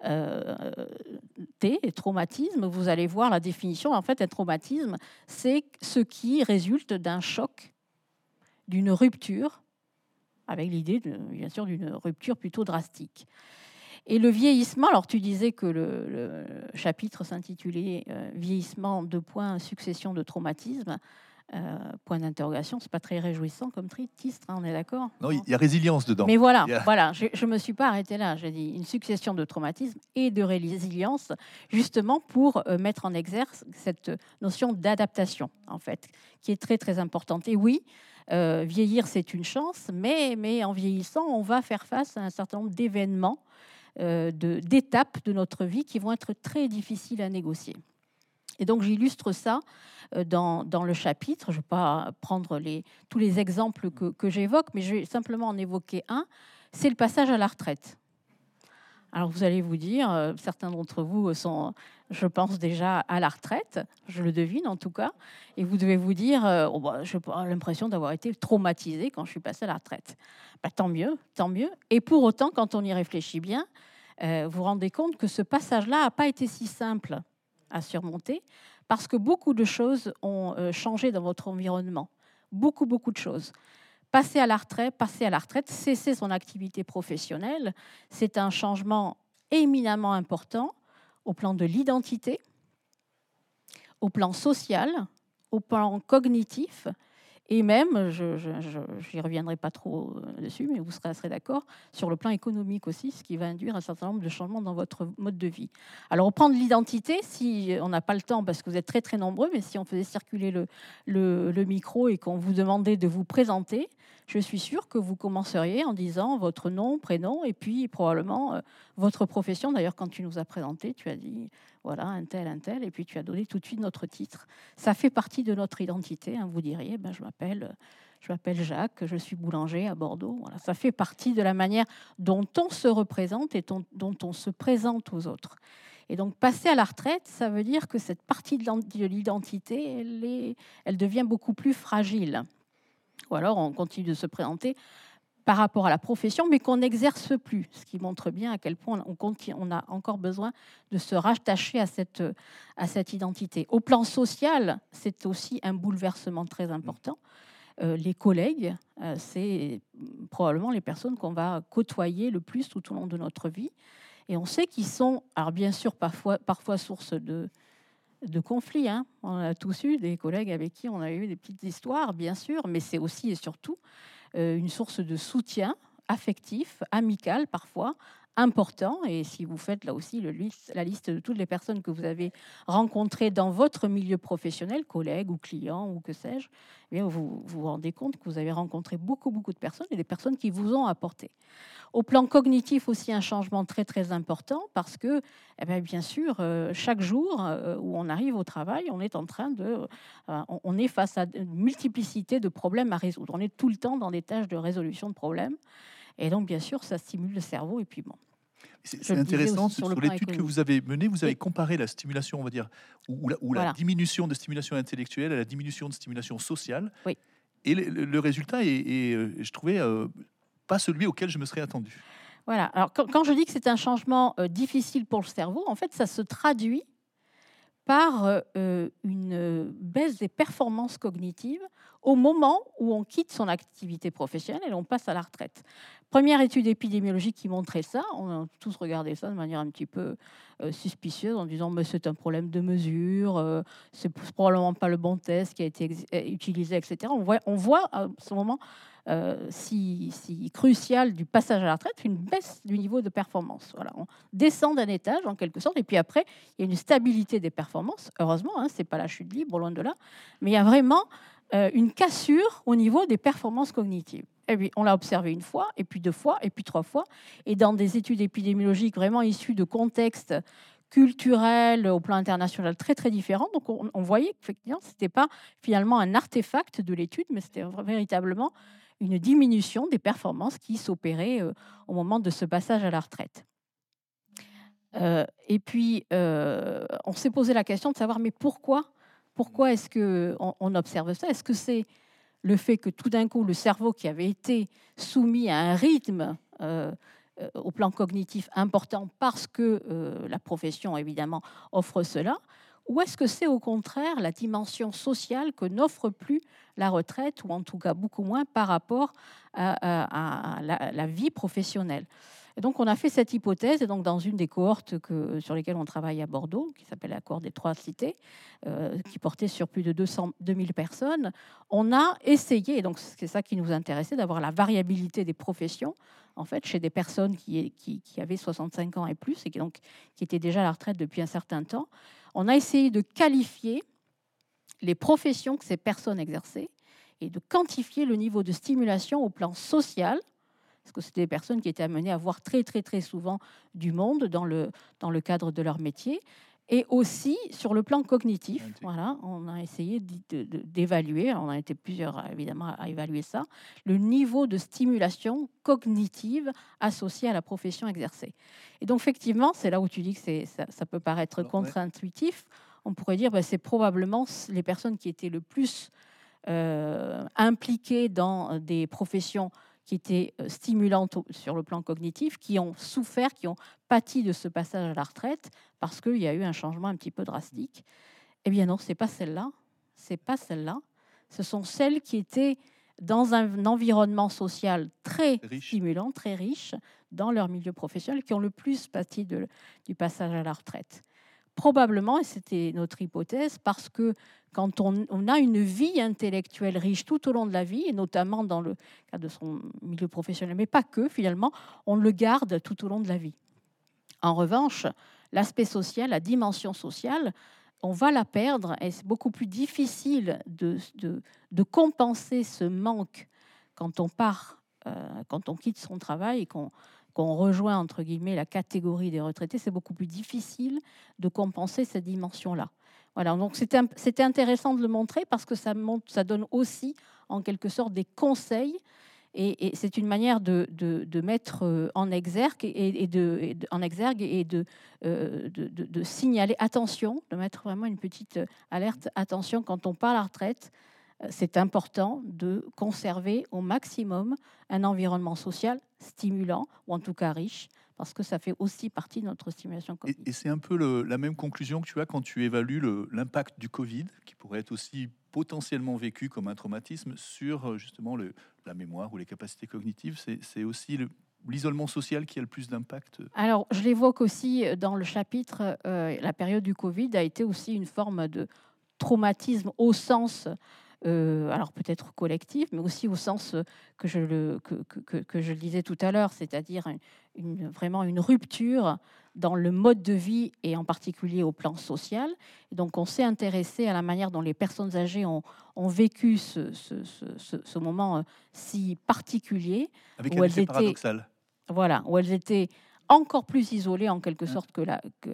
T, traumatisme, vous allez voir la définition. En fait, un traumatisme, c'est ce qui résulte d'un choc, d'une rupture, avec l'idée, bien sûr, d'une rupture plutôt drastique. Et le vieillissement, alors tu disais que le chapitre s'intitulait « Vieillissement, succession de traumatismes ». Point d'interrogation, c'est pas très réjouissant comme titre, on est d'accord ? Non, il y a résilience dedans. Mais voilà, je me suis pas arrêtée là. J'ai dit une succession de traumatismes et de résilience, justement pour mettre en exergue cette notion d'adaptation, en fait, qui est très très importante. Et oui, vieillir c'est une chance, mais en vieillissant, on va faire face à un certain nombre d'événements, d'étapes de notre vie qui vont être très difficiles à négocier. Et donc j'illustre ça dans le chapitre. Je ne vais pas prendre tous les exemples que j'évoque, mais je vais simplement en évoquer un. C'est le passage à la retraite. Alors vous allez vous dire, certains d'entre vous sont, je pense, déjà à la retraite, je le devine en tout cas, et vous devez vous dire, j'ai pas l'impression d'avoir été traumatisé quand je suis passé à la retraite. Tant mieux, tant mieux. Et pour autant, quand on y réfléchit bien, vous vous rendez compte que ce passage-là n'a pas été si simple à surmonter, parce que beaucoup de choses ont changé dans votre environnement. Beaucoup de choses. Passer à la retraite, cesser son activité professionnelle, c'est un changement éminemment important au plan de l'identité, au plan social, au plan cognitif, et même, je n'y reviendrai pas trop dessus, mais vous serez d'accord, sur le plan économique aussi, ce qui va induire un certain nombre de changements dans votre mode de vie. Alors, au plan de l'identité, si on n'a pas le temps, parce que vous êtes très nombreux, mais si on faisait circuler le micro et qu'on vous demandait de vous présenter, je suis sûre que vous commenceriez en disant votre nom, prénom, et puis probablement votre profession. D'ailleurs, quand tu nous as présenté, tu as dit, voilà, un tel, et puis tu as donné tout de suite notre titre. Ça fait partie de notre identité. Hein. Vous diriez, je m'appelle Jacques, je suis boulanger à Bordeaux. Voilà, ça fait partie de la manière dont on se représente et dont on se présente aux autres. Et donc, passer à la retraite, ça veut dire que cette partie de l'identité, elle devient beaucoup plus fragile. Ou alors, on continue de se présenter par rapport à la profession, mais qu'on n'exerce plus, ce qui montre bien à quel point on a encore besoin de se rattacher à cette identité. Au plan social, c'est aussi un bouleversement très important. Les collègues, c'est probablement les personnes qu'on va côtoyer le plus tout au long de notre vie. Et on sait qu'ils sont, alors bien sûr, parfois source de conflits. Hein. On a tous eu des collègues avec qui on a eu des petites histoires, bien sûr, mais c'est aussi et surtout une source de soutien affectif, amical parfois, important. Et si vous faites là aussi la liste de toutes les personnes que vous avez rencontrées dans votre milieu professionnel, collègues ou clients ou que sais-je, eh bien vous vous rendez compte que vous avez rencontré beaucoup de personnes et des personnes qui vous ont apporté. Au plan cognitif aussi, un changement très important parce que, bien sûr, chaque jour où on arrive au travail, on est en train on est face à une multiplicité de problèmes à résoudre. On est tout le temps dans des tâches de résolution de problèmes. Et donc, bien sûr, ça stimule le cerveau. Et puis, bon. C'est intéressant, sur l'étude que vous avez menée, vous avez comparé la stimulation, on va dire, ou la diminution de stimulation intellectuelle à la diminution de stimulation sociale. Oui. Et le résultat est, je trouvais, pas celui auquel je me serais attendu. Voilà. Alors, quand je dis que c'est un changement difficile pour le cerveau, en fait, ça se traduit par une baisse des performances cognitives au moment où on quitte son activité professionnelle et on passe à la retraite. Première étude épidémiologique qui montrait ça, on a tous regardé ça de manière un petit peu suspicieuse en disant mais c'est un problème de mesure, c'est probablement pas le bon test qui a été utilisé, etc. On voit à ce moment si crucial du passage à la retraite, une baisse du niveau de performance. Voilà, on descend d'un étage en quelque sorte, et puis après, il y a une stabilité des performances. Heureusement, hein, c'est pas la chute libre, loin de là, mais il y a vraiment une cassure au niveau des performances cognitives. Et puis, on l'a observé une fois, et puis 2 fois, et puis 3 fois, et dans des études épidémiologiques vraiment issues de contextes culturels au plan international très différents. Donc, on voyait qu'effectivement, ce n'était pas finalement un artefact de l'étude, mais c'était véritablement une diminution des performances qui s'opérait au moment de ce passage à la retraite. Et puis, on s'est posé la question de savoir, mais pourquoi est-ce qu'on observe ça? Est-ce que c'est le fait que tout d'un coup, le cerveau qui avait été soumis à un rythme au plan cognitif important parce que la profession, évidemment, offre cela, ou est-ce que c'est au contraire la dimension sociale que n'offre plus la retraite, ou en tout cas beaucoup moins par rapport à la vie professionnelle? Et donc, on a fait cette hypothèse, et donc dans une des cohortes sur lesquelles on travaille à Bordeaux, qui s'appelle la cohorte des 3 cités, qui portait sur plus de 2000 personnes, on a essayé, et donc c'est ça qui nous intéressait, d'avoir la variabilité des professions, en fait, chez des personnes qui avaient 65 ans et plus, et qui étaient déjà à la retraite depuis un certain temps. On a essayé de qualifier les professions que ces personnes exerçaient et de quantifier le niveau de stimulation au plan social, parce que c'était des personnes qui étaient amenées à voir très souvent du monde dans le cadre de leur métier, et aussi sur le plan cognitif. Intellectuel. Voilà, on a essayé d'évaluer, on a été plusieurs évidemment à évaluer ça, le niveau de stimulation cognitive associé à la profession exercée. Et donc effectivement, c'est là où tu dis que ça peut paraître Alors, ouais. contre-intuitif. On pourrait dire que c'est probablement les personnes qui étaient le plus impliquées dans des professions qui étaient stimulantes sur le plan cognitif, qui ont souffert, qui ont pâti de ce passage à la retraite, parce qu'il y a eu un changement un petit peu drastique. Eh bien non, c'est pas celle-là. C'est pas celle-là. Ce sont celles qui étaient dans un environnement social très stimulant, très riche, dans leur milieu professionnel, qui ont le plus pâti du passage à la retraite. Probablement, et c'était notre hypothèse, parce que quand on a une vie intellectuelle riche tout au long de la vie, et notamment dans le cas de son milieu professionnel, mais pas que, finalement, on le garde tout au long de la vie. En revanche, l'aspect social, la dimension sociale, on va la perdre, et c'est beaucoup plus difficile de compenser ce manque quand on part, quand on quitte son travail et qu'on rejoint, entre guillemets, la catégorie des retraités. C'est beaucoup plus difficile de compenser cette dimension-là. Voilà, donc c'était intéressant de le montrer parce que ça donne aussi, en quelque sorte, des conseils. Et c'est une manière de mettre en exergue et de signaler attention, de mettre vraiment une petite alerte. Attention, quand on part à la retraite, c'est important de conserver au maximum un environnement social stimulant, ou en tout cas riche, parce que ça fait aussi partie de notre stimulation cognitive. Et c'est un peu la même conclusion que tu as quand tu évalues l'impact du Covid, qui pourrait être aussi potentiellement vécu comme un traumatisme sur justement la mémoire ou les capacités cognitives. C'est aussi l'isolement social qui a le plus d'impact. Alors, je l'évoque aussi dans le chapitre, la période du Covid a été aussi une forme de traumatisme au sens, alors peut-être collectif, mais aussi au sens que je le disais tout à l'heure, c'est-à-dire vraiment une rupture dans le mode de vie et en particulier au plan social. Et donc, on s'est intéressé à la manière dont les personnes âgées ont vécu ce moment si particulier. Avec un effet paradoxal. Voilà, où elles étaient encore plus isolées en quelque sorte que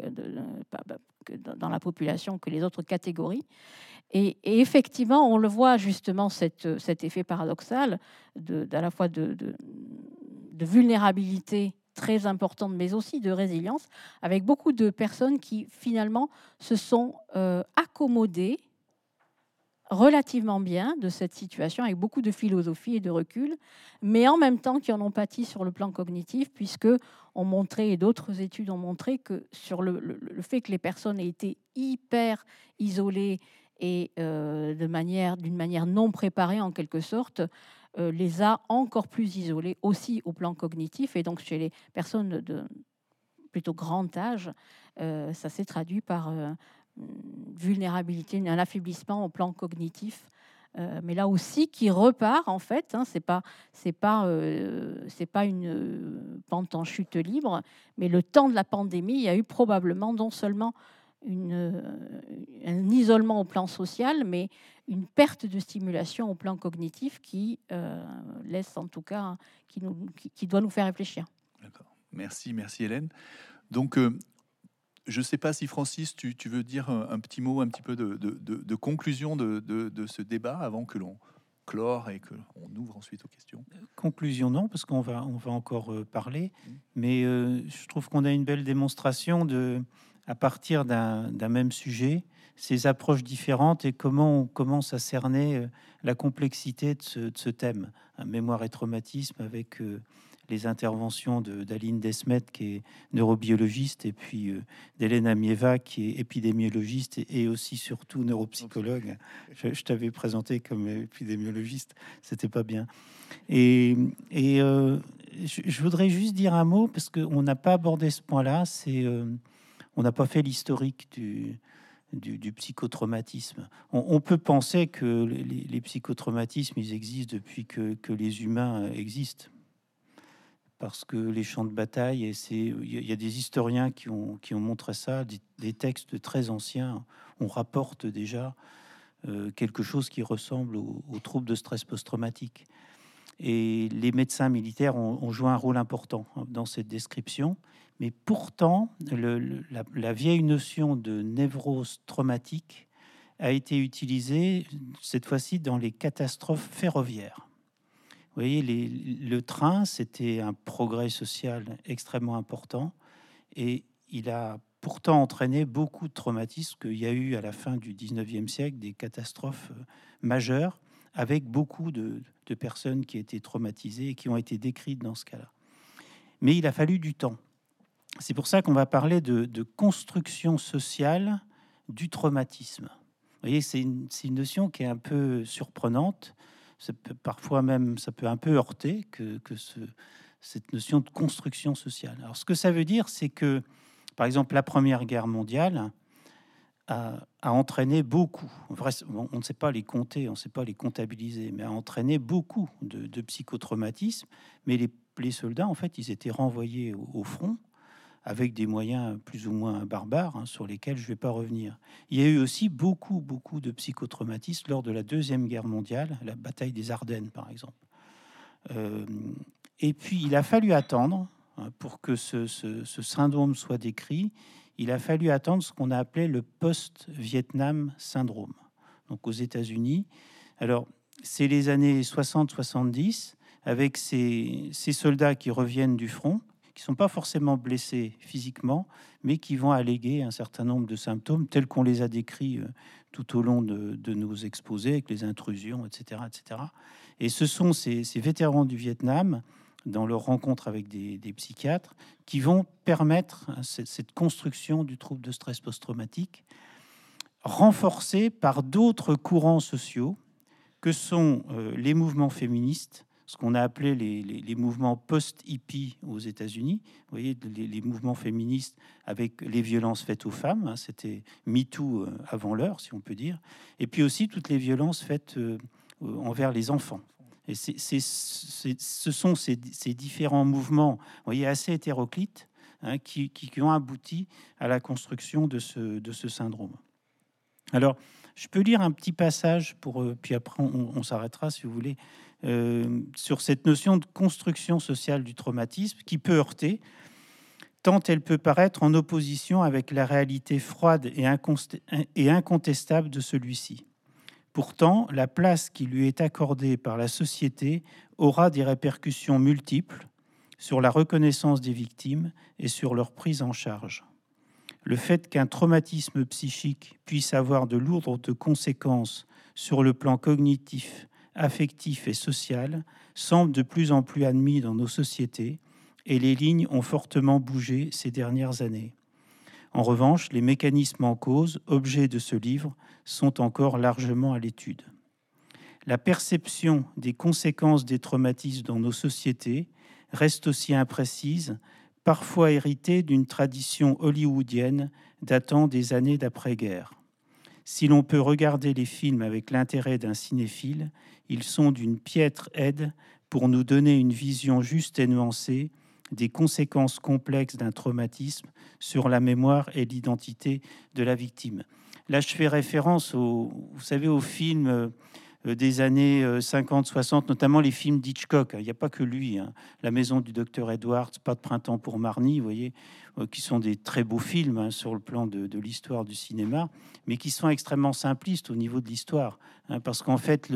dans la population que les autres catégories. Et effectivement, on le voit justement, cet effet paradoxal à la fois de vulnérabilité très importante, mais aussi de résilience, avec beaucoup de personnes qui finalement se sont accommodées relativement bien de cette situation, avec beaucoup de philosophie et de recul, mais en même temps qui en ont pâti sur le plan cognitif, puisque on montrait, et d'autres études ont montré que sur le fait que les personnes aient été hyper isolées et d'une manière non préparée en quelque sorte, les a encore plus isolées aussi au plan cognitif, et donc chez les personnes de plutôt grand âge, ça s'est traduit par vulnérabilité, un affaiblissement au plan cognitif, mais là aussi qui repart en fait. Hein, c'est pas une pente en chute libre, mais le temps de la pandémie, il y a eu probablement non seulement un isolement au plan social, mais une perte de stimulation au plan cognitif qui laisse en tout cas, qui doit nous faire réfléchir. D'accord. Merci Hélène. Donc je ne sais pas si Francis, tu veux dire un petit mot, un petit peu de conclusion de ce débat avant que l'on clore et qu'on ouvre ensuite aux questions. Conclusion non, parce qu'on va encore parler, mais je trouve qu'on a une belle démonstration à partir d'un même sujet, ces approches différentes et comment on commence à cerner la complexité de ce thème. Mémoire et traumatisme avec les interventions d'Aline Desmet, qui est neurobiologiste, et puis d'Hélène Amieva, qui est épidémiologiste et aussi surtout neuropsychologue. Je t'avais présenté comme épidémiologiste, c'était pas bien. Et je voudrais juste dire un mot, parce qu'on n'a pas abordé ce point-là, on n'a pas fait l'historique du psychotraumatisme. On peut penser que les psychotraumatismes, ils existent depuis que les humains existent. Parce que les champs de bataille, il y a des historiens qui ont montré ça, des textes très anciens, on rapporte déjà quelque chose qui ressemble aux troubles de stress post-traumatique. Et les médecins militaires ont joué un rôle important dans cette description, Mais pourtant, la vieille notion de névrose traumatique a été utilisée, cette fois-ci, dans les catastrophes ferroviaires. Vous voyez, le train, c'était un progrès social extrêmement important, et il a pourtant entraîné beaucoup de traumatismes, qu'il y a eu à la fin du 19e siècle des catastrophes majeures, avec beaucoup de personnes qui étaient traumatisées et qui ont été décrites dans ce cas-là. Mais il a fallu du temps. C'est pour ça qu'on va parler de construction sociale du traumatisme. Vous voyez, c'est une notion qui est un peu surprenante. Parfois même, ça peut un peu heurter cette notion de construction sociale. Alors, ce que ça veut dire, c'est que, par exemple, la Première Guerre mondiale a entraîné beaucoup, on ne sait pas les compter, on ne sait pas les comptabiliser, mais a entraîné beaucoup de psychotraumatismes. Mais les soldats, en fait, ils étaient renvoyés au front avec des moyens plus ou moins barbares, sur lesquels je ne vais pas revenir. Il y a eu aussi beaucoup de psychotraumatismes lors de la Deuxième Guerre mondiale, la bataille des Ardennes, par exemple. Et puis, il a fallu attendre, pour que ce syndrome soit décrit, il a fallu attendre ce qu'on a appelé le post-Vietnam syndrome, donc aux États-Unis. Alors, c'est les années 60-70, avec ces soldats qui reviennent du front, qui ne sont pas forcément blessés physiquement, mais qui vont alléguer un certain nombre de symptômes tels qu'on les a décrits tout au long de nos exposés, avec les intrusions, etc. etc. Et ce sont ces vétérans du Vietnam, dans leur rencontre avec des psychiatres, qui vont permettre cette construction du trouble de stress post-traumatique, renforcée par d'autres courants sociaux, que sont les mouvements féministes, ce qu'on a appelé les mouvements post-hippie aux États-Unis. Vous voyez, les mouvements féministes avec les violences faites aux femmes, c'était MeToo avant l'heure, si on peut dire, et puis aussi toutes les violences faites envers les enfants. Et ce sont ces différents mouvements, vous voyez, assez hétéroclites, qui ont abouti à la construction de ce syndrome. Alors, je peux lire un petit passage, puis après on s'arrêtera si vous voulez, sur cette notion de construction sociale du traumatisme qui peut heurter, tant elle peut paraître en opposition avec la réalité froide et incontestable de celui-ci. Pourtant, la place qui lui est accordée par la société aura des répercussions multiples sur la reconnaissance des victimes et sur leur prise en charge. Le fait qu'un traumatisme psychique puisse avoir de lourdes conséquences sur le plan cognitif, affectif et social semble de plus en plus admis dans nos sociétés, et les lignes ont fortement bougé ces dernières années. En revanche, les mécanismes en cause, objet de ce livre, sont encore largement à l'étude. La perception des conséquences des traumatismes dans nos sociétés reste aussi imprécise, parfois héritée d'une tradition hollywoodienne datant des années d'après-guerre. Si l'on peut regarder les films avec l'intérêt d'un cinéphile, ils sont d'une piètre aide pour nous donner une vision juste et nuancée des conséquences complexes d'un traumatisme sur la mémoire et l'identité de la victime. Là, je fais référence aux films des années 50-60, notamment les films d'Hitchcock. Il n'y a pas que lui. La maison du docteur Edwards, Pas de printemps pour Marnie, vous voyez, qui sont des très beaux films sur le plan de l'histoire du cinéma, mais qui sont extrêmement simplistes au niveau de l'histoire. Parce qu'en fait,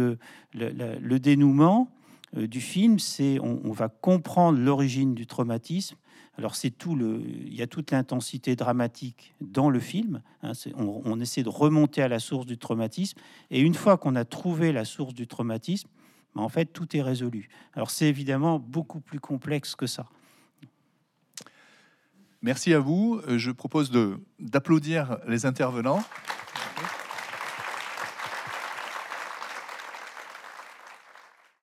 le dénouement du film, c'est on va comprendre l'origine du traumatisme. Alors il y a toute l'intensité dramatique dans le film. On essaie de remonter à la source du traumatisme, et une fois qu'on a trouvé la source du traumatisme, en fait, tout est résolu. Alors c'est évidemment beaucoup plus complexe que ça. Merci à vous. Je propose d'applaudir les intervenants.